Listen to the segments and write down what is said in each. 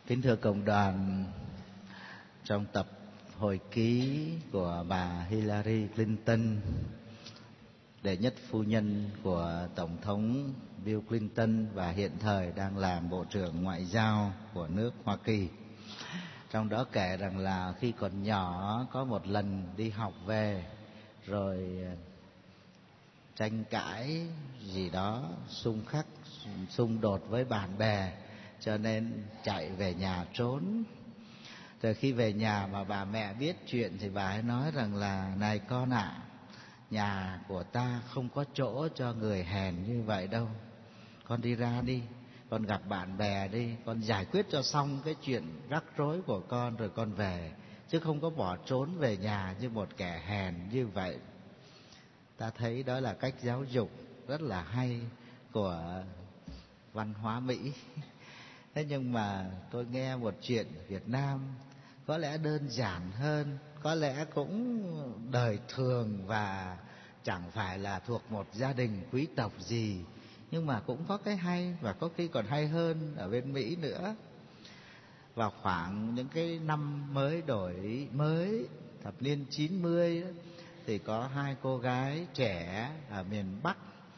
Kính thưa cộng đoàn, trong tập hồi ký của bà Hillary Clinton, đệ nhất phu nhân của Tổng thống Bill Clinton và hiện thời đang làm Bộ trưởng Ngoại giao của nước Hoa Kỳ. Trong đó kể rằng là khi còn nhỏ có một lần đi học về rồi tranh cãi gì đó, xung đột với bạn bè, cho nên chạy về nhà trốn. Rồi khi về nhà mà bà mẹ biết chuyện thì bà ấy nói rằng là: này con ạ, nhà của ta không có chỗ cho người hèn như vậy đâu. Con đi ra đi, con gặp bạn bè đi, con giải quyết cho xong cái chuyện rắc rối của con rồi con về, chứ không có bỏ trốn về nhà như một kẻ hèn như vậy. Ta thấy đó là cách giáo dục rất là hay của văn hóa Mỹ. Thế nhưng mà tôi nghe một chuyện Việt Nam có lẽ đơn giản hơn, có lẽ cũng đời thường và chẳng phải là thuộc một gia đình quý tộc gì, nhưng mà cũng có cái hay, và có khi còn hay hơn ở bên Mỹ nữa. Vào khoảng những cái năm mới đổi mới, thập niên 90 đó, thì có hai cô gái trẻ ở miền Bắc.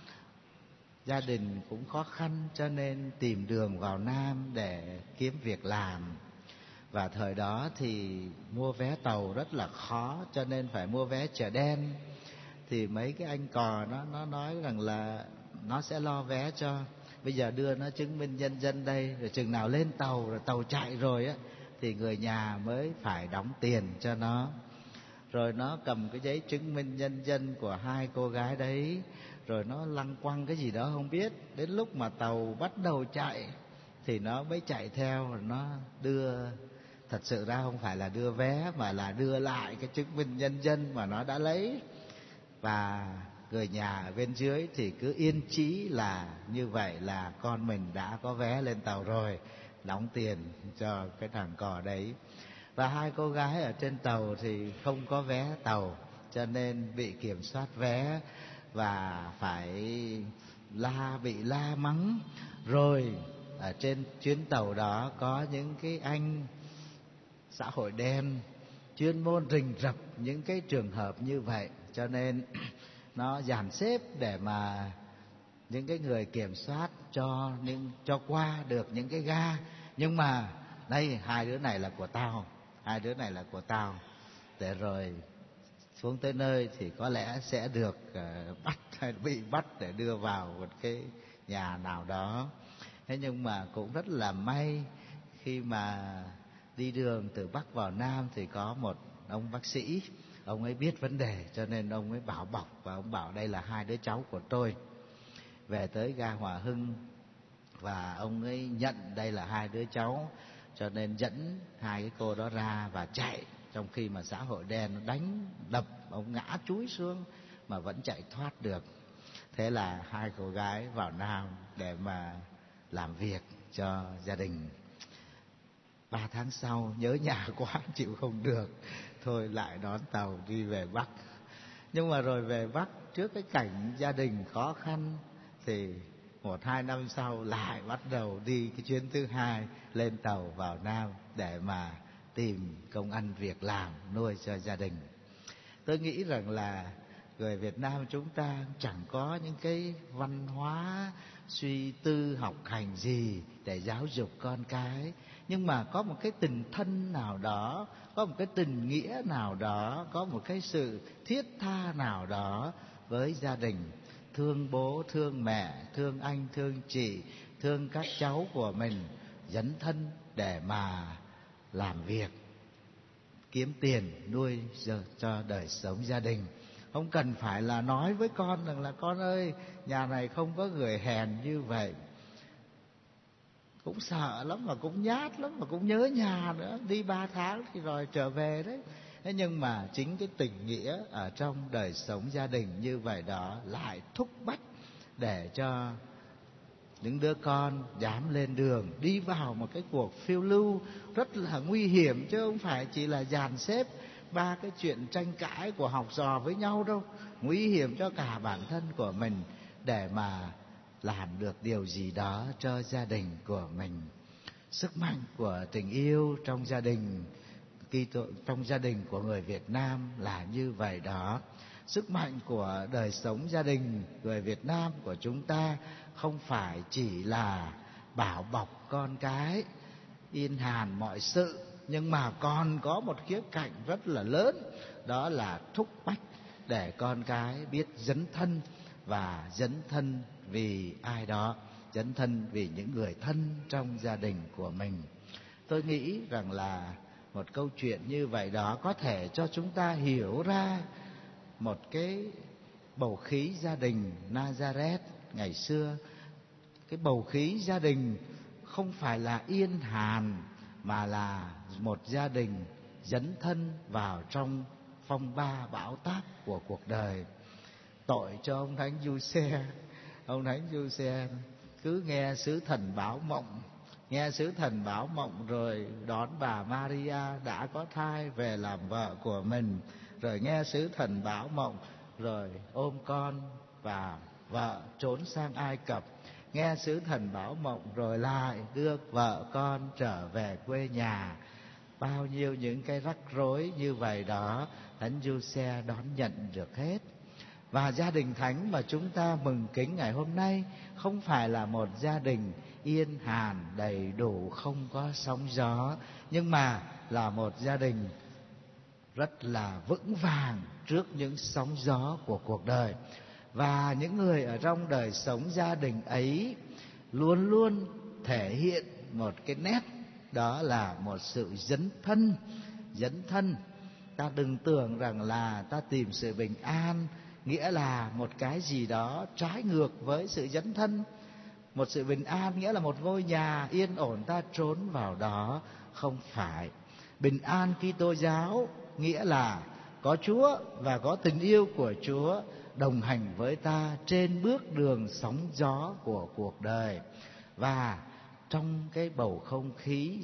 Gia đình cũng khó khăn cho nên tìm đường vào Nam để kiếm việc làm. Và thời đó thì mua vé tàu rất là khó, cho nên phải mua vé chợ đen. Thì mấy cái anh cò nó nói rằng là nó sẽ lo vé cho, bây giờ đưa nó chứng minh nhân dân đây, rồi chừng nào lên tàu rồi tàu chạy rồi á thì người nhà mới phải đóng tiền cho nó. Rồi nó cầm cái giấy chứng minh nhân dân của hai cô gái đấy, rồi nó lăng quăng cái gì đó không biết. Đến lúc mà tàu bắt đầu chạy thì nó mới chạy theo, rồi nó đưa, thật sự ra không phải là đưa vé mà là đưa lại cái chứng minh nhân dân mà nó đã lấy. Và người nhà ở bên dưới thì cứ yên chí là như vậy là con mình đã có vé lên tàu rồi, đóng tiền cho cái thằng cò đấy. Và hai cô gái ở trên tàu thì không có vé tàu, cho nên bị kiểm soát vé và phải bị la mắng. Rồi ở trên chuyến tàu đó có những cái anh xã hội đen chuyên môn rình rập những cái trường hợp như vậy, cho nên nó dàn xếp để mà những cái người kiểm soát cho qua được những cái ga. Nhưng mà đây, hai đứa này là của tao, hai đứa này là của tao, để rồi xuống tới nơi thì có lẽ sẽ được bắt hay bị bắt để đưa vào một cái nhà nào đó. Thế nhưng mà cũng rất là may, khi mà đi đường từ Bắc vào Nam thì có một ông bác sĩ, ông ấy biết vấn đề cho nên ông ấy bảo bọc, và ông bảo đây là hai đứa cháu của tôi. Về tới ga Hòa Hưng và ông ấy nhận đây là hai đứa cháu, cho nên dẫn hai cái cô đó ra và chạy, trong khi mà xã hội đen nó đánh đập ông ngã chúi xuống mà vẫn chạy thoát được. Thế là hai cô gái vào Nam để mà làm việc cho gia đình. 3 tháng sau nhớ nhà quá chịu không được, thôi lại đón tàu đi về Bắc. Nhưng mà rồi về Bắc, trước cái cảnh gia đình khó khăn thì 1-2 năm sau lại bắt đầu đi cái chuyến thứ hai lên tàu vào Nam để mà tìm công ăn việc làm nuôi cho gia đình. Tôi nghĩ rằng là người Việt Nam chúng ta chẳng có những cái văn hóa suy tư học hành gì để giáo dục con cái, nhưng mà có một cái tình thân nào đó, có một cái tình nghĩa nào đó, có một cái sự thiết tha nào đó với gia đình. Thương bố, thương mẹ, thương anh, thương chị, thương các cháu của mình, dấn thân để mà làm việc, kiếm tiền nuôi cho đời sống gia đình. Không cần phải là nói với con rằng là con ơi, nhà này không có người hèn như vậy. Cũng sợ lắm mà cũng nhát lắm mà cũng nhớ nhà nữa. Đi 3 tháng thì rồi trở về đấy. Thế nhưng mà chính cái tình nghĩa ở trong đời sống gia đình như vậy đó lại thúc bách để cho những đứa con dám lên đường, đi vào một cái cuộc phiêu lưu rất là nguy hiểm, chứ không phải chỉ là dàn xếp 3 cái chuyện tranh cãi của học trò với nhau đâu. Nguy hiểm cho cả bản thân của mình để mà làm được điều gì đó cho gia đình của mình. Sức mạnh của tình yêu trong gia đình trong gia đình của người Việt Nam là như vậy đó. Sức mạnh của đời sống gia đình người Việt Nam của chúng ta không phải chỉ là bảo bọc con cái yên hàn mọi sự, nhưng mà còn có một khía cạnh rất là lớn, đó là thúc bách để con cái biết dấn thân, và dấn thân vì ai đó, dấn thân vì những người thân trong gia đình của mình. Tôi nghĩ rằng là một câu chuyện như vậy đó có thể cho chúng ta hiểu ra một cái bầu khí gia đình Nazareth ngày xưa. Cái bầu khí gia đình không phải là yên hàn, mà là một gia đình dấn thân vào trong phong ba bão táp của cuộc đời. Tội cho ông Thánh Giuse. Ông Thánh Giuse cứ nghe sứ thần báo mộng, nghe sứ thần báo mộng rồi đón bà Maria đã có thai về làm vợ của mình, rồi nghe sứ thần báo mộng rồi ôm con và vợ trốn sang Ai Cập, nghe sứ thần báo mộng rồi lại đưa vợ con trở về quê nhà. Bao nhiêu những cái rắc rối như vậy đó, Thánh Giuse đón nhận được hết. Và gia đình thánh mà chúng ta mừng kính ngày hôm nay không phải là một gia đình yên hàn đầy đủ, không có sóng gió, nhưng mà là một gia đình rất là vững vàng trước những sóng gió của cuộc đời. Và những người ở trong đời sống gia đình ấy luôn luôn thể hiện một cái nét, đó là một sự dấn thân. Dấn thân, ta đừng tưởng rằng là ta tìm sự bình an nghĩa là một cái gì đó trái ngược với sự dấn thân. Một sự bình an nghĩa là một ngôi nhà yên ổn ta trốn vào đó, không phải. Bình an Kitô giáo nghĩa là có Chúa và có tình yêu của Chúa đồng hành với ta trên bước đường sóng gió của cuộc đời. Và trong cái bầu không khí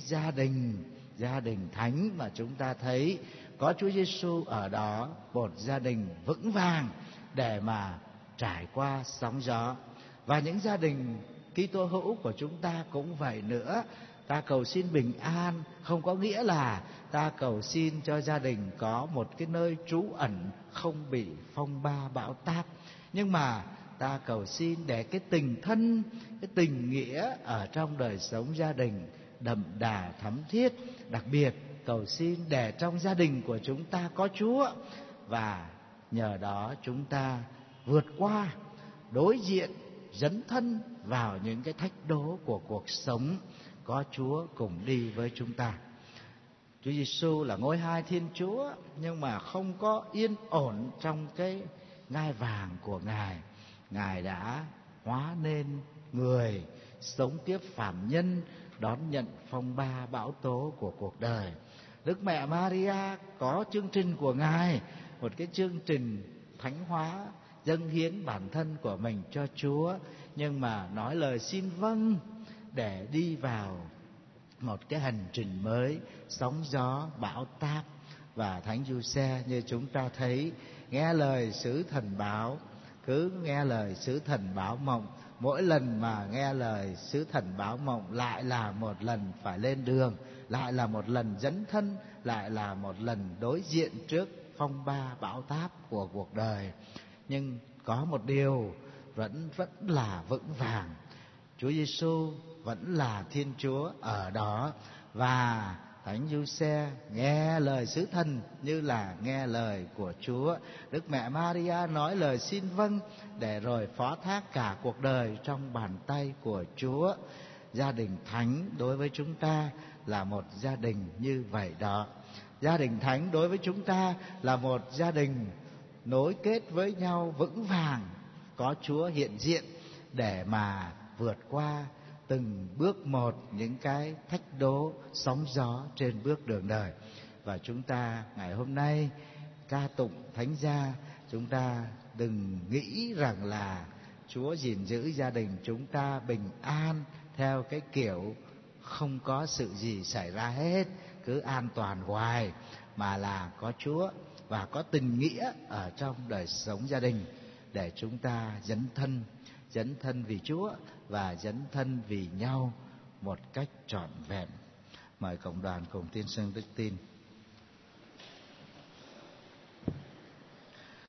gia đình thánh mà chúng ta thấy có Chúa Giêsu ở đó, một gia đình vững vàng để mà trải qua sóng gió. Và những gia đình Kitô hữu của chúng ta cũng vậy nữa. Ta cầu xin bình an không có nghĩa là ta cầu xin cho gia đình có một cái nơi trú ẩn không bị phong ba bão táp, nhưng mà ta cầu xin để cái tình thân, cái tình nghĩa ở trong đời sống gia đình đậm đà thắm thiết. Đặc biệt cầu xin để trong gia đình của chúng ta có Chúa, và nhờ đó chúng ta vượt qua, đối diện, dấn thân vào những cái thách đố của cuộc sống, có Chúa cùng đi với chúng ta. Chúa Giêsu là ngôi hai Thiên Chúa, nhưng mà không có yên ổn trong cái ngai vàng của Ngài. Ngài đã hóa nên người, sống tiếp phàm nhân, đón nhận phong ba bão tố của cuộc đời. Đức Mẹ Maria có chương trình của Ngài, một cái chương trình thánh hóa, dâng hiến bản thân của mình cho Chúa, nhưng mà nói lời xin vâng để đi vào một cái hành trình mới, sóng gió bão táp. Và Thánh Giuse như chúng ta thấy, nghe lời sứ thần báo, cứ nghe lời sứ thần báo mộng. Mỗi lần mà nghe lời sứ thần báo mộng lại là một lần phải lên đường, lại là một lần dấn thân, lại là một lần đối diện trước phong ba bão táp của cuộc đời. Nhưng có một điều vẫn là vững vàng, Chúa Giêsu vẫn là Thiên Chúa ở đó. Và Thánh Giuse nghe lời sứ thần như là nghe lời của Chúa. Đức Mẹ Maria nói lời xin vâng để rồi phó thác cả cuộc đời trong bàn tay của Chúa. Gia đình thánh đối với chúng ta là một gia đình như vậy đó. Gia đình thánh đối với chúng ta là một gia đình nối kết với nhau vững vàng, có Chúa hiện diện để mà vượt qua từng bước một những cái thách đố, sóng gió trên bước đường đời. Và chúng ta ngày hôm nay ca tụng thánh gia, chúng ta đừng nghĩ rằng là Chúa gìn giữ gia đình chúng ta bình an theo cái kiểu không có sự gì xảy ra hết, cứ an toàn hoài, mà là có Chúa và có tình nghĩa ở trong đời sống gia đình để chúng ta dấn thân vì Chúa và dấn thân vì nhau, một cách trọn vẹn. Mời cộng đoàn cùng tiên xưng đức tin.